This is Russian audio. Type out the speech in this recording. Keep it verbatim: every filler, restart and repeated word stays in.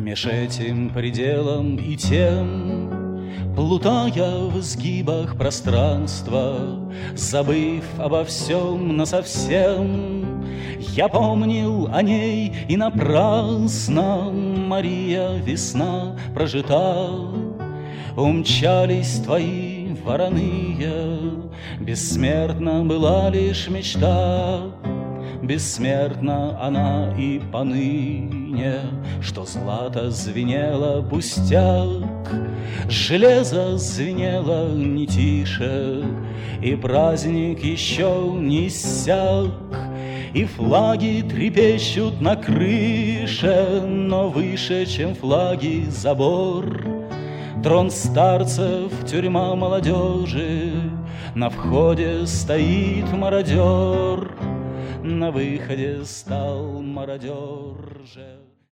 Меж этим пределом и тем, плутая в изгибах пространства, забыв обо всем насовсем, я помнил о ней и напрасно. Мария, весна прожита, умчались твои вороные, бессмертна была лишь мечта. Бессмертна она и поныне, что злато звенело пустяк, железо звенело не тише, и праздник еще не иссяк, и флаги трепещут на крыше, но выше, чем флаги, забор. Трон старцев, тюрьма молодежи, на входе стоит мародер. На выходе стал мародер же.